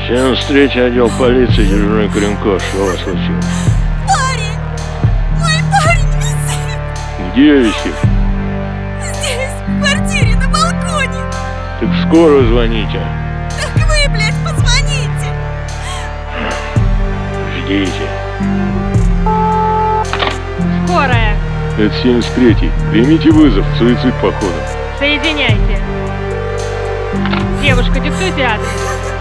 73-й отдел полиции, дежурный Крюков. Что у вас случилось? Парень! Мой парень висит! Где висит? Здесь, в квартире, на балконе! Так в скорую звоните. Так вы, блядь, позвоните! Ждите. Скорая. Это 73-й. Примите вызов. Суицид, походу. Соединяйте. Девушка, диктуйте адрес.